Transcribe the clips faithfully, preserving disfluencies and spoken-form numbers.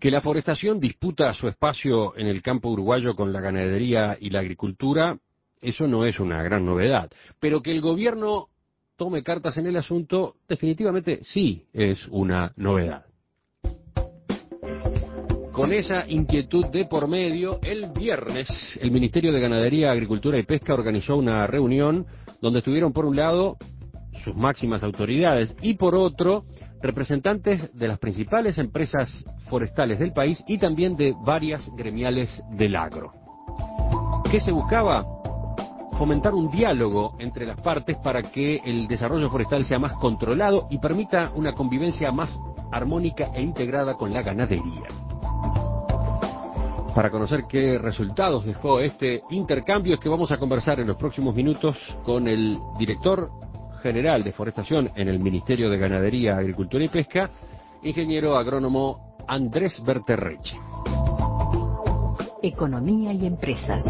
Que la forestación disputa su espacio en el campo uruguayo con la ganadería y la agricultura, eso no es una gran novedad. Pero que el gobierno tome cartas en el asunto, definitivamente sí es una novedad. Con esa inquietud de por medio, el viernes el Ministerio de Ganadería, Agricultura y Pesca organizó una reunión donde estuvieron por un lado sus máximas autoridades y por otro representantes de las principales empresas forestales del país y también de varias gremiales del agro. ¿Qué se buscaba? Fomentar un diálogo entre las partes para que el desarrollo forestal sea más controlado y permita una convivencia más armónica e integrada con la ganadería. Para conocer qué resultados dejó este intercambio es que vamos a conversar en los próximos minutos con el director general de Forestación en el Ministerio de Ganadería, Agricultura y Pesca, ingeniero agrónomo Andrés Berterreche. Economía y empresas.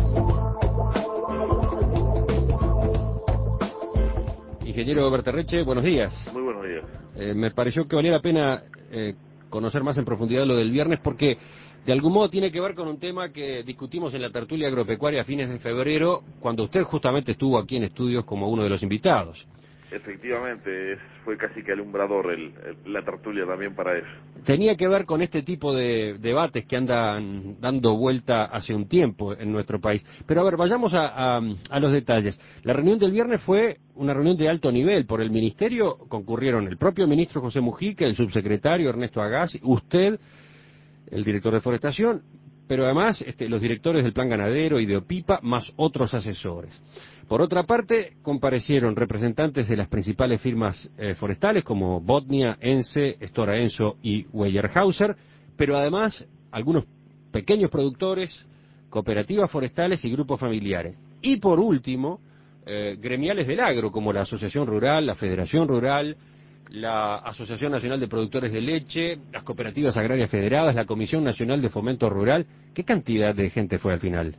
Ingeniero Berterreche, buenos días. Muy buenos días. Eh, me pareció que valía la pena eh, conocer más en profundidad lo del viernes porque de algún modo tiene que ver con un tema que discutimos en la tertulia agropecuaria a fines de febrero, cuando usted justamente estuvo aquí en estudios como uno de los invitados. Efectivamente, es, fue casi que alumbrador el, el, la tertulia también para eso. Tenía que ver con este tipo de debates que andan dando vuelta hace un tiempo en nuestro país. Pero a ver, vayamos a, a, a los detalles. La reunión del viernes fue una reunión de alto nivel. Por el Ministerio concurrieron el propio ministro José Mujica, el subsecretario Ernesto Agassi, usted, el director de Forestación, pero además este, los directores del Plan Ganadero y de OPIPA, más otros asesores. Por otra parte, comparecieron representantes de las principales firmas eh, forestales como Botnia, Ence, Stora Enso y Weyerhaeuser, pero además algunos pequeños productores, cooperativas forestales y grupos familiares. Y por último, eh, gremiales del agro como la Asociación Rural, la Federación Rural, la Asociación Nacional de Productores de Leche, las Cooperativas Agrarias Federadas, la Comisión Nacional de Fomento Rural. ¿Qué cantidad de gente fue al final?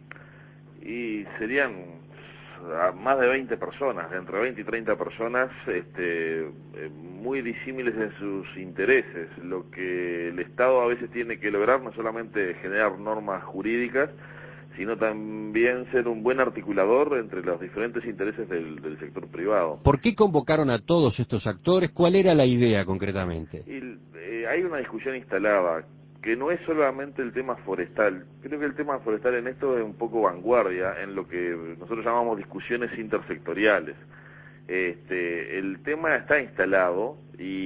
Y serían más de veinte personas, entre veinte y treinta personas, este, muy disímiles en sus intereses. Lo que el Estado a veces tiene que lograr no solamente generar normas jurídicas, sino también ser un buen articulador entre los diferentes intereses del, del sector privado. ¿Por qué convocaron a todos estos actores? ¿Cuál era la idea concretamente? Y, eh, hay una discusión instalada, que no es solamente el tema forestal. Creo que el tema forestal en esto es un poco vanguardia en lo que nosotros llamamos discusiones intersectoriales. Este, el tema está instalado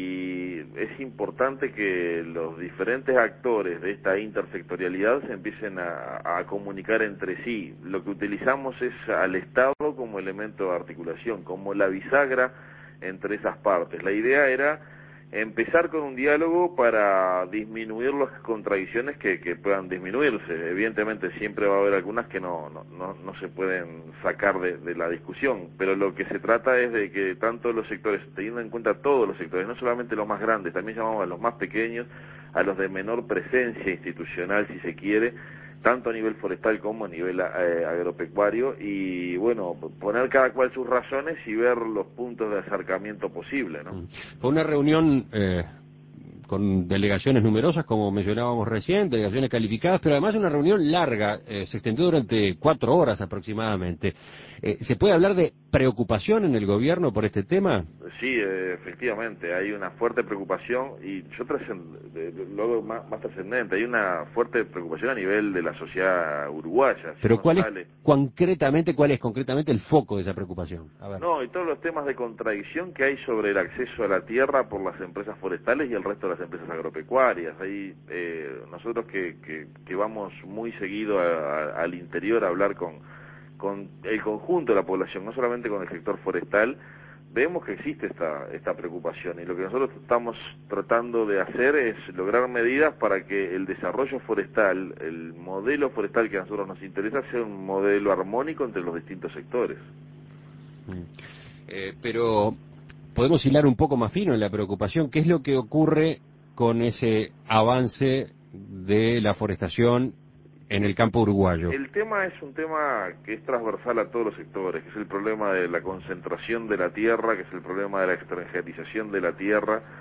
y es importante que los diferentes actores de esta intersectorialidad se empiecen a, a comunicar entre sí. Lo que utilizamos es al Estado como elemento de articulación, como la bisagra entre esas partes. La idea era empezar con un diálogo para disminuir las contradicciones que, que puedan disminuirse. Evidentemente siempre va a haber algunas que no, no, no, no se pueden sacar de, de la discusión, pero lo que se trata es de que tanto los sectores, teniendo en cuenta todos los sectores, no solamente los más grandes, también llamamos a los más pequeños, a los de menor presencia institucional si se quiere, tanto a nivel forestal como a nivel eh, agropecuario, y bueno, poner cada cual sus razones y ver los puntos de acercamiento posible, ¿no? Fue una reunión eh, con delegaciones numerosas, como mencionábamos recién, delegaciones calificadas, pero además una reunión larga, eh, se extendió durante cuatro horas aproximadamente. Eh, ¿Se puede hablar de preocupación en el gobierno por este tema? Sí, eh, efectivamente, hay una fuerte preocupación, y yo luego más, más trascendente, hay una fuerte preocupación a nivel de la sociedad uruguaya. Si Pero ¿cuál sale... es concretamente, cuál es concretamente el foco de esa preocupación? A ver. No, y todos los temas de contradicción que hay sobre el acceso a la tierra por las empresas forestales y el resto de las empresas agropecuarias. Ahí eh, nosotros que, que, que vamos muy seguido a, a, al interior a hablar con, con el conjunto de la población, no solamente con el sector forestal, vemos que existe esta, esta preocupación, y lo que nosotros estamos tratando de hacer es lograr medidas para que el desarrollo forestal, el modelo forestal que a nosotros nos interesa, sea un modelo armónico entre los distintos sectores. Eh, pero podemos hilar un poco más fino en la preocupación. ¿Qué es lo que ocurre con ese avance de la forestación en el campo uruguayo? El tema es un tema que es transversal a todos los sectores, que es el problema de la concentración de la tierra, que es el problema de la extranjerización de la tierra,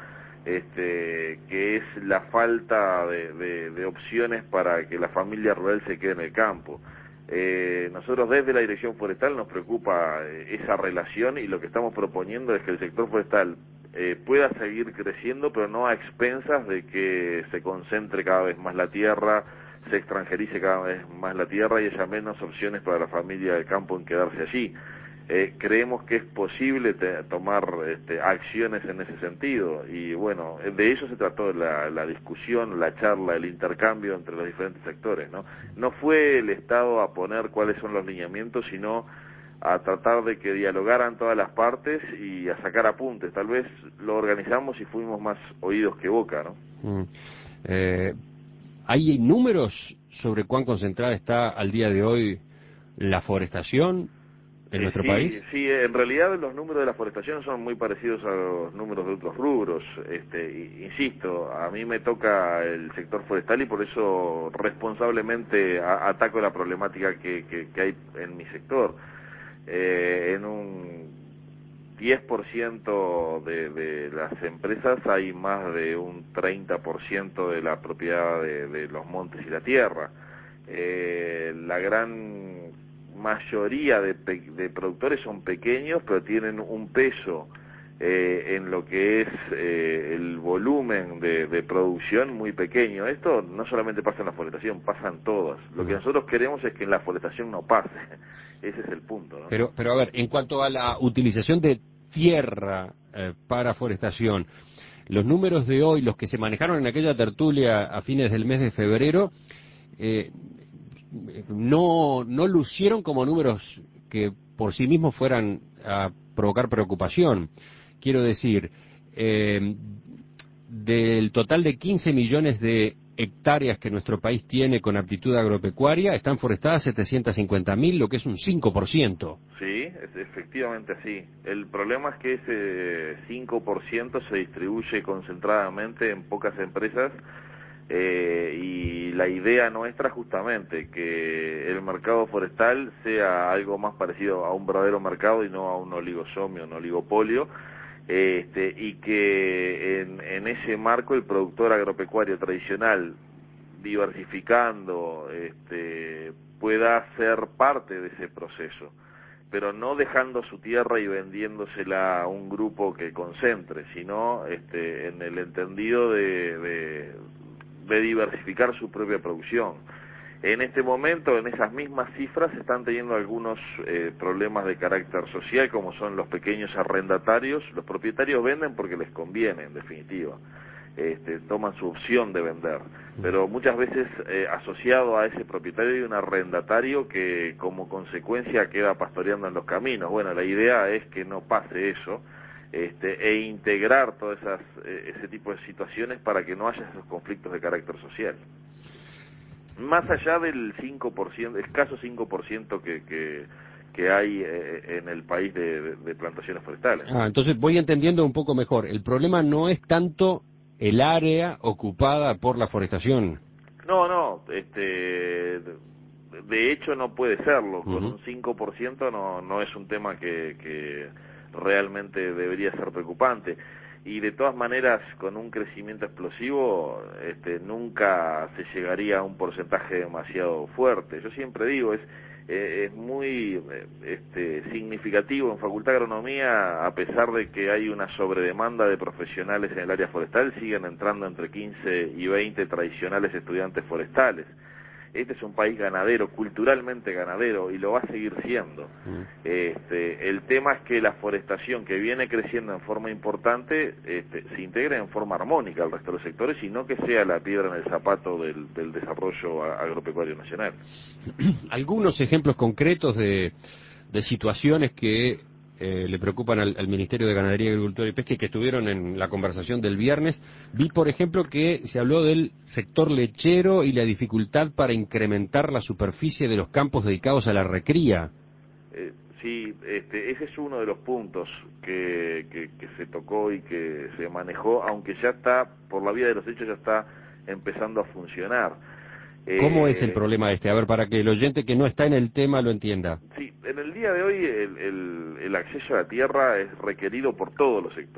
este, que es la falta de, de, de opciones para que la familia rural se quede en el campo. Eh, nosotros desde la Dirección Forestal nos preocupa eh, esa relación, y lo que estamos proponiendo es que el sector forestal eh, pueda seguir creciendo, pero no a expensas de que se concentre cada vez más la tierra, se extranjerice cada vez más la tierra y haya menos opciones para la familia del campo en quedarse allí. Eh, creemos que es posible te, tomar este, acciones en ese sentido, y bueno, de eso se trató la, la discusión, la charla, el intercambio entre los diferentes sectores, ¿no? No fue el Estado a poner cuáles son los lineamientos, sino a tratar de que dialogaran todas las partes y a sacar apuntes. Tal vez lo organizamos y fuimos más oídos que boca, ¿no? Mm. Eh, ¿Hay números sobre cuán concentrada está al día de hoy la forestación en Eh, nuestro sí, país? sí, en realidad los números de la forestación son muy parecidos a los números de otros rubros. Este, y, insisto, a mí me toca el sector forestal y por eso responsablemente a, ataco la problemática que, que, que hay en mi sector. Eh, en un diez por ciento de, de las empresas hay más de un treinta por ciento de la propiedad de, de los montes y la tierra. Eh, la gran mayoría de, de productores son pequeños, pero tienen un peso eh, en lo que es eh, el volumen de, de producción muy pequeño. Esto no solamente pasa en la forestación, pasa en todas. Lo que nosotros queremos es que en la forestación no pase. Ese es el punto, ¿no? Pero, pero a ver, en cuanto a la utilización de tierra eh, para forestación, los números de hoy, los que se manejaron en aquella tertulia a fines del mes de febrero, eh, no, no lucieron como números que por sí mismos fueran a provocar preocupación. Quiero decir, eh, del total de quince millones de hectáreas que nuestro país tiene con aptitud agropecuaria, están forestadas setecientos cincuenta mil, lo que es un cinco por ciento. Sí, es efectivamente así. El problema es que ese cinco por ciento se distribuye concentradamente en pocas empresas, eh, y la idea nuestra justamente que el mercado forestal sea algo más parecido a un verdadero mercado y no a un oligosomio, un oligopolio, este, y que en, en ese marco el productor agropecuario tradicional, diversificando, este, pueda ser parte de ese proceso, pero no dejando su tierra y vendiéndosela a un grupo que concentre, sino este, en el entendido de, de, de diversificar su propia producción. En este momento, en esas mismas cifras, se están teniendo algunos eh, problemas de carácter social, como son los pequeños arrendatarios. Los propietarios venden porque les conviene, en definitiva. Este, toman su opción de vender, pero muchas veces eh, asociado a ese propietario hay un arrendatario que como consecuencia queda pastoreando en los caminos. Bueno, la idea es que no pase eso, este, e integrar todas esas eh, ese tipo de situaciones para que no haya esos conflictos de carácter social. Más allá del cinco por ciento, escaso cinco por ciento que, que, que hay eh, en el país de, de, de plantaciones forestales. Ah, entonces voy entendiendo un poco mejor. El problema no es tanto el área ocupada por la forestación. No, no, este, de hecho no puede serlo. Con Uh-huh. un cinco por ciento no, no es un tema que, que realmente debería ser preocupante. Y de todas maneras, con un crecimiento explosivo, este, nunca se llegaría a un porcentaje demasiado fuerte. Yo siempre digo, es eh, es muy eh, este, significativo en Facultad de Agronomía, a pesar de que hay una sobredemanda de profesionales en el área forestal, siguen entrando entre quince y veinte tradicionales estudiantes forestales. Este es un país ganadero, culturalmente ganadero, y lo va a seguir siendo. Uh-huh. Este, el tema es que la forestación, que viene creciendo en forma importante, este, se integre en forma armónica al resto de los sectores y no que sea la piedra en el zapato del, del desarrollo agropecuario nacional. Algunos ejemplos concretos de, de situaciones que eh, le preocupan al, al Ministerio de Ganadería, Agricultura y Pesca y que estuvieron en la conversación del viernes. Vi, por ejemplo, que se habló del sector lechero y la dificultad para incrementar la superficie de los campos dedicados a la recría. Eh, sí, este, ese es uno de los puntos que, que, que se tocó y que se manejó, aunque ya está, por la vía de los hechos, ya está empezando a funcionar. ¿Cómo es el Eh, problema este? A ver, para que el oyente que no está en el tema lo entienda. Sí, en el día de hoy el, el, el acceso a la tierra es requerido por todos los sectores.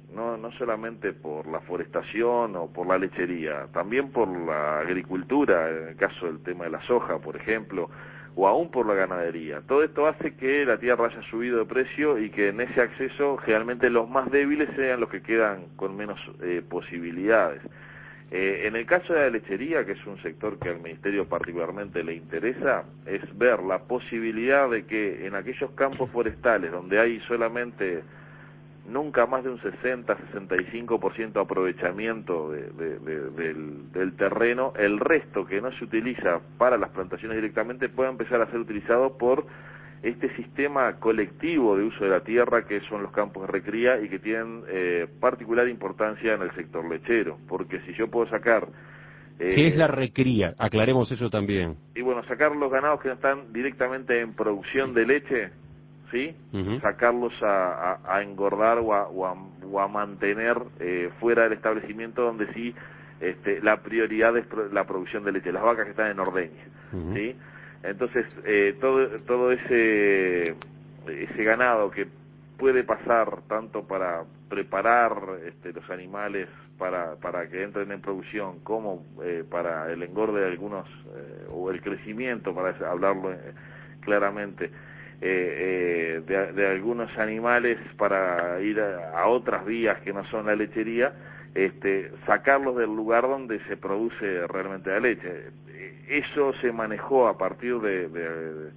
no, no solamente por la forestación o por la lechería, también por la agricultura, en el caso del tema de la soja, por ejemplo, o aún por la ganadería. Todo esto hace que la tierra haya subido de precio y que en ese acceso generalmente los más débiles sean los que quedan con menos eh, posibilidades. Eh, en el caso de la lechería, que es un sector que al Ministerio particularmente le interesa, es ver la posibilidad de que en aquellos campos forestales donde hay solamente nunca más de un sesenta a sesenta y cinco por ciento aprovechamiento de, de, de, del, del terreno, el resto que no se utiliza para las plantaciones directamente pueda empezar a ser utilizado por este sistema colectivo de uso de la tierra que son los campos de recría y que tienen eh, particular importancia en el sector lechero, porque si yo puedo sacar... Eh, ¿Qué es la eh, recría? Aclaremos eso también. Y bueno, sacar los ganados que no están directamente en producción de leche, ¿sí? Uh-huh. Sacarlos a, a, a engordar o a, o a, o a mantener eh, fuera del establecimiento donde sí este, la prioridad es la producción de leche, las vacas que están en ordeña, uh-huh. ¿sí? Entonces, eh, todo todo ese ese ganado que puede pasar tanto para preparar este, los animales para para que entren en producción como eh, para el engorde de algunos eh, o el crecimiento, para hablarlo eh, claramente, eh, eh, de, de algunos animales para ir a, a otras vías que no son la lechería, este, sacarlos del lugar donde se produce realmente la leche. Eso se manejó a partir de, de,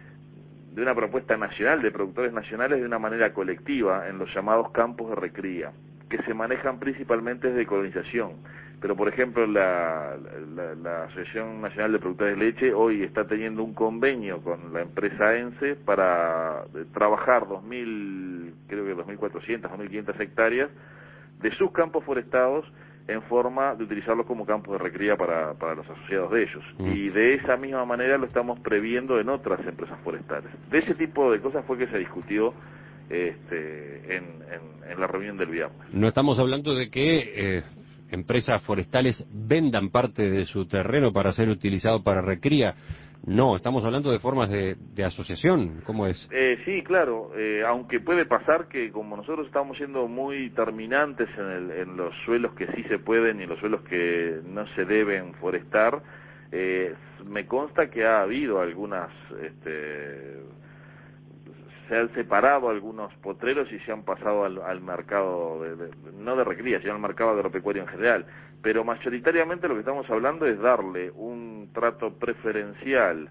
de una propuesta nacional, de productores nacionales, de una manera colectiva, en los llamados campos de recría, que se manejan principalmente desde colonización. Pero, por ejemplo, la, la, la Asociación Nacional de Productores de Leche hoy está teniendo un convenio con la empresa ENSE para trabajar dos mil, creo que dos mil cuatrocientas, dos mil quinientas hectáreas de sus campos forestados en forma de utilizarlos como campos de recría para, para los asociados de ellos. Mm. Y de esa misma manera lo estamos previendo en otras empresas forestales. De ese tipo de cosas fue que se discutió este, en, en, en la reunión del viernes. No estamos hablando de que eh, empresas forestales vendan parte de su terreno para ser utilizado para recría. No, estamos hablando de formas de, de asociación. ¿Cómo es? Eh, sí, claro, eh, aunque puede pasar que como nosotros estamos siendo muy terminantes en, el, en los suelos que sí se pueden y en los suelos que no se deben forestar, eh, me consta que ha habido algunas, este, se han separado algunos potreros y se han pasado al, al mercado, de, de, no de recría, sino al mercado agropecuario en general. Pero mayoritariamente lo que estamos hablando es darle un trato preferencial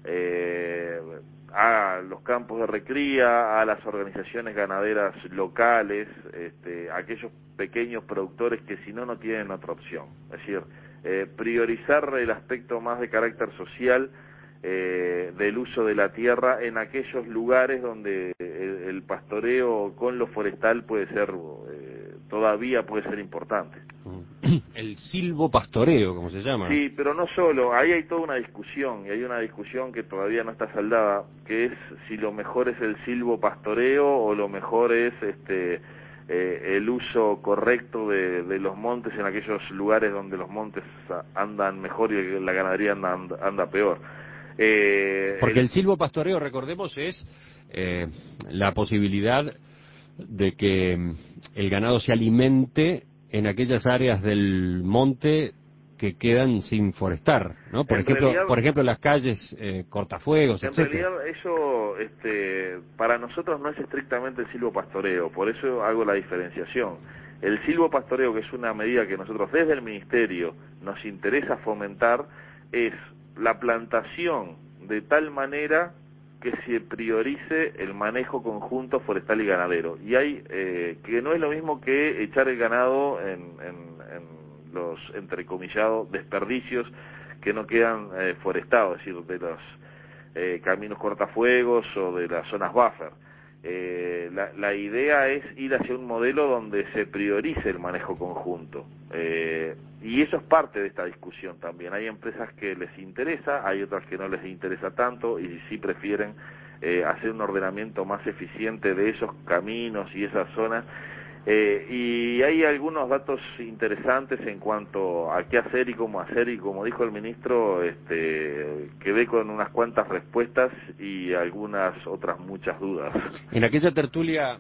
eh, a los campos de recría, a las organizaciones ganaderas locales, este, a aquellos pequeños productores que si no, no tienen otra opción. Es decir, eh, priorizar el aspecto más de carácter social eh, del uso de la tierra en aquellos lugares donde el, el pastoreo con lo forestal puede ser, eh, todavía puede ser importante. El silvopastoreo, como se llama. Sí, pero no solo, ahí hay toda una discusión, y hay una discusión que todavía no está saldada, que es si lo mejor es el silvopastoreo o lo mejor es este eh, el uso correcto de, de los montes en aquellos lugares donde los montes andan mejor y la ganadería anda, anda, anda peor. Eh, Porque el, el silvopastoreo, recordemos, es eh, la posibilidad de que el ganado se alimente en aquellas áreas del monte que quedan sin forestar, ¿no? Por ejemplo, realidad, por ejemplo las calles eh, cortafuegos, en etcétera. En realidad eso, este, para nosotros no es estrictamente el silvopastoreo, por eso hago la diferenciación. El silvopastoreo, que es una medida que nosotros desde el Ministerio nos interesa fomentar, es la plantación de tal manera que se priorice el manejo conjunto forestal y ganadero. Y hay eh, que no es lo mismo que echar el ganado en, en, en los entrecomillados desperdicios que no quedan eh, forestados, es decir, de los eh, caminos cortafuegos o de las zonas buffer. Eh, la, la idea es ir hacia un modelo donde se priorice el manejo conjunto. Eh, y eso es parte de esta discusión también. Hay empresas que les interesa, hay otras que no les interesa tanto y sí prefieren eh, hacer un ordenamiento más eficiente de esos caminos y esas zonas. Eh, y hay algunos datos interesantes en cuanto a qué hacer y cómo hacer, y como dijo el ministro, este, quedé con unas cuantas respuestas y algunas otras muchas dudas. En aquella tertulia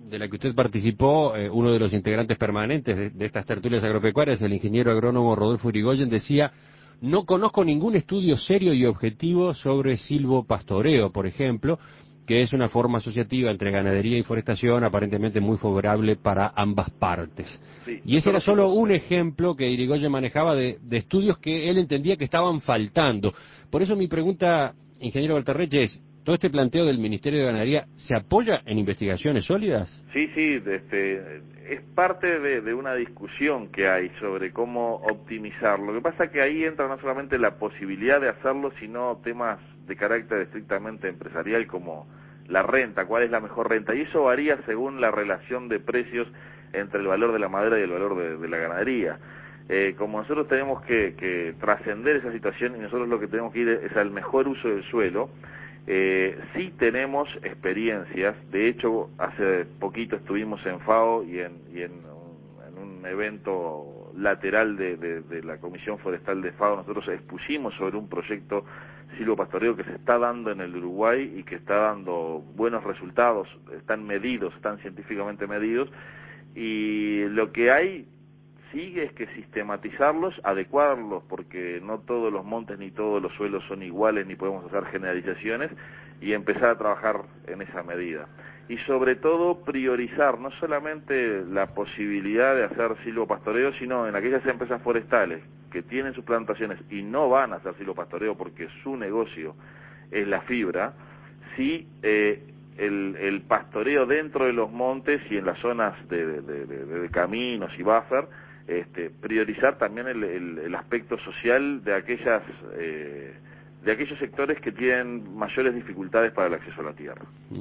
de la que usted participó, eh, uno de los integrantes permanentes de, de estas tertulias agropecuarias, el ingeniero agrónomo Rodolfo Irigoyen, decía: no conozco ningún estudio serio y objetivo sobre silvopastoreo, por ejemplo, que es una forma asociativa entre ganadería y forestación aparentemente muy favorable para ambas partes. Sí, Y ese era nosotros solo hicimos un ejemplo que Irigoyen manejaba de, de estudios que él entendía que estaban faltando. Por eso mi pregunta, ingeniero Valterreche, es: ¿todo este planteo del Ministerio de Ganadería se apoya en investigaciones sólidas? Sí, sí, este, es parte de, de una discusión que hay sobre cómo optimizar. Lo que pasa es que ahí entra no solamente la posibilidad de hacerlo, sino temas de carácter estrictamente empresarial como la renta, cuál es la mejor renta. Y eso varía según la relación de precios entre el valor de la madera y el valor de, de la ganadería. Eh, como nosotros tenemos que, que trascender esa situación y nosotros lo que tenemos que ir es al mejor uso del suelo, Eh, sí tenemos experiencias. De hecho, hace poquito estuvimos en FAO y en, y en, un, en un evento lateral de, de, de la Comisión Forestal de FAO, nosotros expusimos sobre un proyecto silvopastoreo que se está dando en el Uruguay y que está dando buenos resultados, están medidos, están científicamente medidos, y lo que hay sigue es que sistematizarlos, adecuarlos, porque no todos los montes ni todos los suelos son iguales, ni podemos hacer generalizaciones, y empezar a trabajar en esa medida. Y sobre todo priorizar no solamente la posibilidad de hacer silvopastoreo, sino en aquellas empresas forestales que tienen sus plantaciones y no van a hacer silvopastoreo porque su negocio es la fibra, sí eh, el, el pastoreo dentro de los montes y en las zonas de, de, de, de caminos y buffer. Este, priorizar también el, el, el aspecto social de aquellas eh, de aquellos sectores que tienen mayores dificultades para el acceso a la tierra.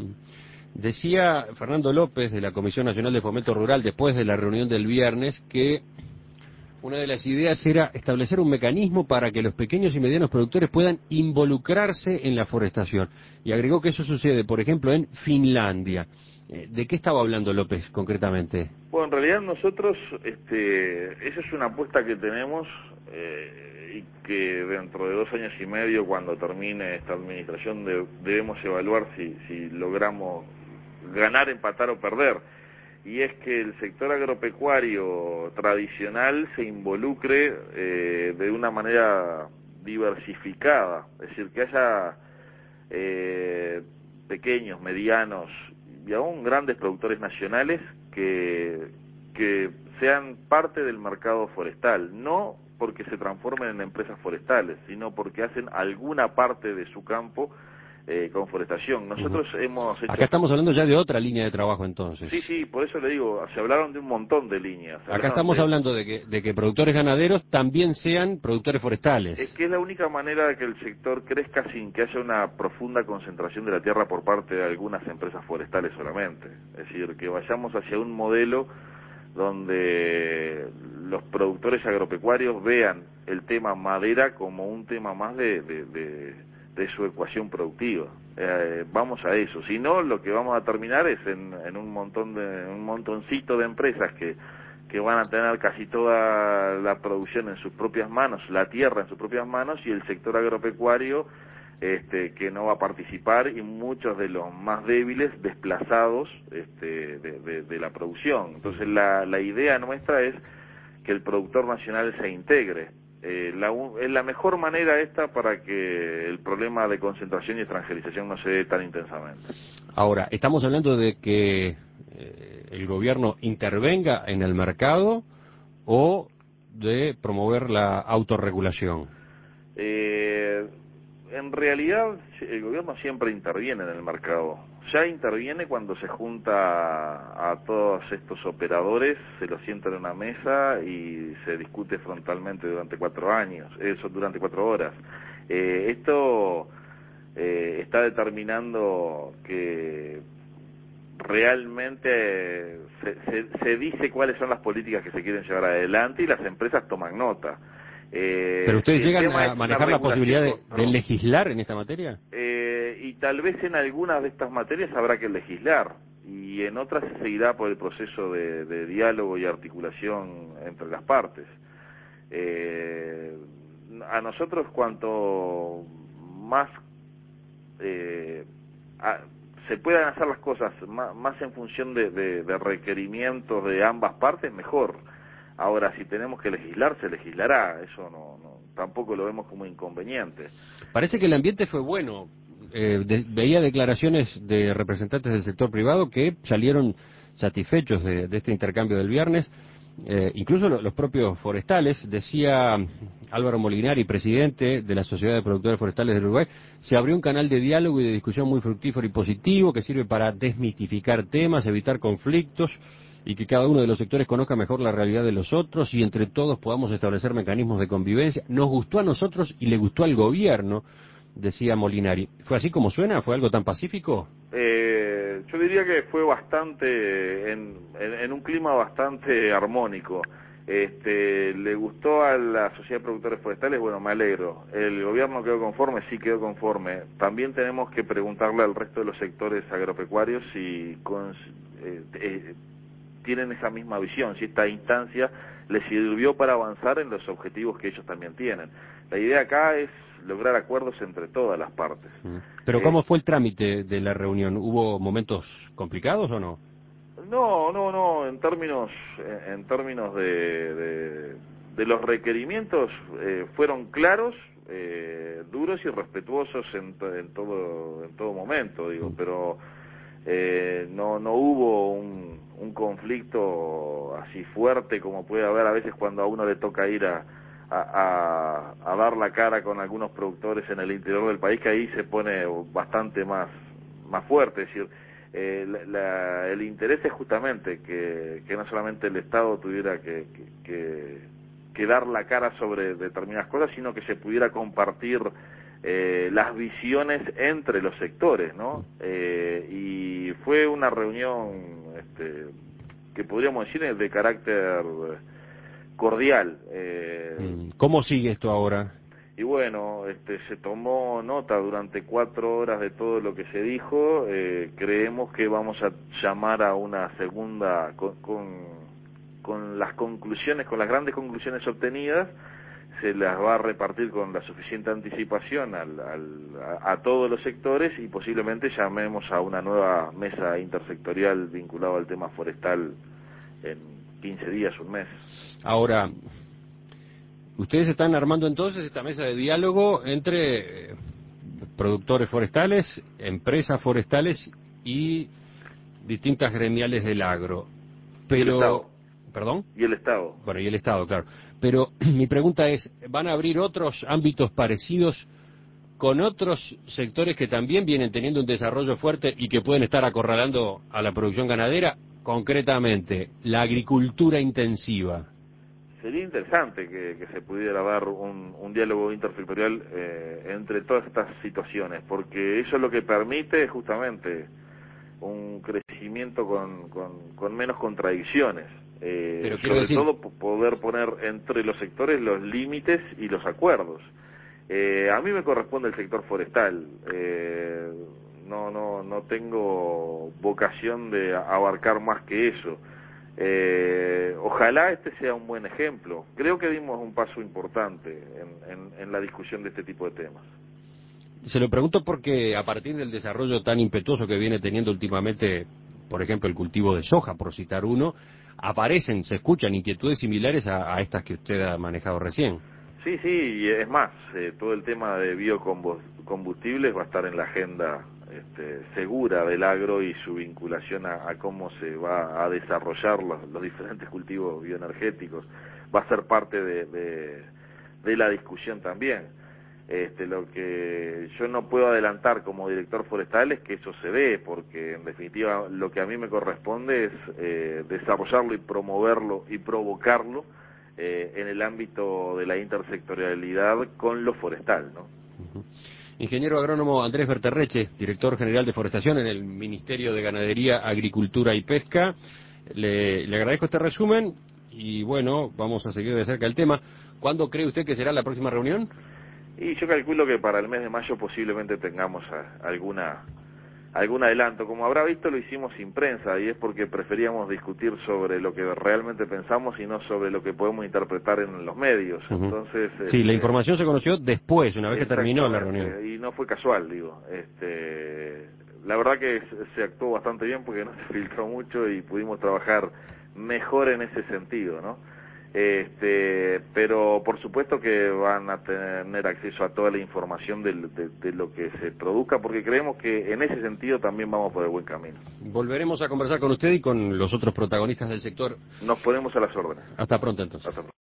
Decía Fernando López de la Comisión Nacional de Fomento Rural después de la reunión del viernes que una de las ideas era establecer un mecanismo para que los pequeños y medianos productores puedan involucrarse en la forestación, y agregó que eso sucede, por ejemplo, en Finlandia. ¿De qué estaba hablando López concretamente? Bueno, en realidad nosotros, este, esa es una apuesta que tenemos eh, y que dentro de dos años y medio, cuando termine esta administración, de, debemos evaluar si, si logramos ganar, empatar o perder. Y es que el sector agropecuario tradicional se involucre eh, de una manera diversificada, es decir, que haya eh, pequeños, medianos y aún grandes productores nacionales que, que sean parte del mercado forestal, no porque se transformen en empresas forestales, sino porque hacen alguna parte de su campo eh, con forestación. Nosotros uh-huh. hemos hecho... Acá estamos hablando ya de otra línea de trabajo entonces. Sí, sí, por eso le digo, se hablaron de un montón de líneas. Acá estamos de... hablando de que, de que productores ganaderos también sean productores forestales. Es que es la única manera de que el sector crezca sin que haya una profunda concentración de la tierra por parte de algunas empresas forestales solamente. Es decir, que vayamos hacia un modelo donde los productores agropecuarios vean el tema madera como un tema más de, de, de, de su ecuación productiva. Eh, vamos a eso. Si no, lo que vamos a terminar es en, en un montón de un montoncito de empresas que que van a tener casi toda la producción en sus propias manos, la tierra en sus propias manos, y el sector agropecuario este, que no va a participar, y muchos de los más débiles desplazados este, de, de, de la producción. Entonces la, la idea nuestra es que el productor nacional se integre. Eh, la, es la mejor manera esta para que el problema de concentración y extranjerización no se dé tan intensamente. Ahora, estamos hablando de que eh, el gobierno intervenga en el mercado o de promover la autorregulación. Eh, en realidad el gobierno siempre interviene en el mercado. Ya interviene cuando se junta a todos estos operadores, se los sienta en una mesa y se discute frontalmente durante cuatro años, eso durante cuatro horas. Eh, esto eh, está determinando que realmente se, se, se dice cuáles son las políticas que se quieren llevar adelante y las empresas toman nota. Eh, ¿Pero ustedes si llegan a manejar la posibilidad de, de legislar en esta materia? Eh, y tal vez en algunas de estas materias habrá que legislar, y en otras se seguirá por el proceso de, de diálogo y articulación entre las partes. Eh, a nosotros cuanto más eh, a, se puedan hacer las cosas más, más en función de, de, de requerimientos de ambas partes, mejor. Ahora, si tenemos que legislar, se legislará, eso no, no tampoco lo vemos como inconveniente. Parece que el ambiente fue bueno. Eh, de, veía declaraciones de representantes del sector privado que salieron satisfechos de, de este intercambio del viernes, eh, incluso lo, los propios forestales. Decía Álvaro Molinari, presidente de la Sociedad de Productores Forestales del Uruguay, se abrió un canal de diálogo y de discusión muy fructífero y positivo que sirve para desmitificar temas, evitar conflictos y que cada uno de los sectores conozca mejor la realidad de los otros y entre todos podamos establecer mecanismos de convivencia. Nos gustó a nosotros y le gustó al gobierno, decía Molinari. ¿Fue así como suena? ¿Fue algo tan pacífico? Eh, yo diría que fue bastante, en, en, en un clima bastante armónico. Este, ¿le gustó a la Sociedad de Productores Forestales? Bueno, me alegro. ¿El gobierno quedó conforme? Sí, quedó conforme. También tenemos que preguntarle al resto de los sectores agropecuarios si con, eh, eh, tienen esa misma visión, si esta instancia les sirvió para avanzar en los objetivos que ellos también tienen. La idea acá es lograr acuerdos entre todas las partes. Pero Eh, ¿cómo fue el trámite de la reunión? ¿Hubo momentos complicados o no? No, no, no, en términos, en términos de, de, de los requerimientos eh, fueron claros, eh, duros y respetuosos en, en todo en todo momento, digo, pero eh, no no hubo un, un conflicto así fuerte como puede haber a veces cuando a uno le toca ir a, a, a, a dar la cara con algunos productores en el interior del país, que ahí se pone bastante más más fuerte, es decir, Eh, la, la, el interés es justamente que, que no solamente el Estado tuviera que, que, que, que dar la cara sobre determinadas cosas, sino que se pudiera compartir eh, las visiones entre los sectores, ¿no? Eh, y fue una reunión este, que podríamos decir de carácter cordial. Eh, ¿Cómo sigue esto ahora? Y bueno, este, se tomó nota durante cuatro horas de todo lo que se dijo. Eh, creemos que vamos a llamar a una segunda con, con, con las conclusiones, con las grandes conclusiones obtenidas, se las va a repartir con la suficiente anticipación al, al, a, a todos los sectores y posiblemente llamemos a una nueva mesa intersectorial vinculada al tema forestal en quince días, un mes. Ahora, ustedes están armando entonces esta mesa de diálogo entre eh, productores forestales, empresas forestales y distintas gremiales del agro. Pero, ¿Y el Estado? ¿Perdón? Y el Estado. Bueno, y el Estado, claro. Pero mi pregunta es, ¿van a abrir otros ámbitos parecidos con otros sectores que también vienen teniendo un desarrollo fuerte y que pueden estar acorralando a la producción ganadera? Concretamente, la agricultura intensiva. Sería interesante que, que se pudiera dar un, un diálogo intersectorial eh, entre todas estas situaciones, porque eso es lo que permite justamente un crecimiento con, con, con menos contradicciones. Eh, Pero quiero sobre decir... todo poder poner entre los sectores los límites y los acuerdos. Eh, a mí me corresponde el sector forestal. Eh, no, no, no tengo vocación de abarcar más que eso. Eh, ojalá este sea un buen ejemplo. Creo que dimos un paso importante en, en, en la discusión de este tipo de temas. Se lo pregunto porque a partir del desarrollo tan impetuoso que viene teniendo últimamente, por ejemplo, el cultivo de soja, por citar uno, aparecen, se escuchan inquietudes similares a, a estas que usted ha manejado recién. Sí, sí, y es más, eh, todo el tema de biocombustibles va a estar en la agenda este, segura del agro y su vinculación a, a cómo se va a desarrollar los, los diferentes cultivos bioenergéticos. Va a ser parte de, de, de la discusión también. Este, lo que yo no puedo adelantar como director forestal es que eso se dé, porque en definitiva lo que a mí me corresponde es eh, desarrollarlo y promoverlo y provocarlo eh, en el ámbito de la intersectorialidad con lo forestal, ¿no? Uh-huh. Ingeniero agrónomo Andrés Berterreche, director general de Forestación en el Ministerio de Ganadería, Agricultura y Pesca. Le, le agradezco este resumen y bueno, vamos a seguir de cerca el tema. ¿Cuándo cree usted que será la próxima reunión? Y yo calculo que para el mes de mayo posiblemente tengamos a, alguna algún adelanto. Como habrá visto, lo hicimos sin prensa y es porque preferíamos discutir sobre lo que realmente pensamos y no sobre lo que podemos interpretar en los medios. Uh-huh. Entonces, sí, este, la información se conoció después, una vez que terminó la reunión. Y no fue casual, digo. Este, la verdad que se, se actuó bastante bien porque no se filtró mucho y pudimos trabajar mejor en ese sentido, ¿no? Este, pero por supuesto que van a tener acceso a toda la información de, de, de lo que se produzca, porque creemos que en ese sentido también vamos por el buen camino. Volveremos a conversar con usted y con los otros protagonistas del sector. Nos ponemos a las órdenes. Hasta pronto entonces. Hasta pronto.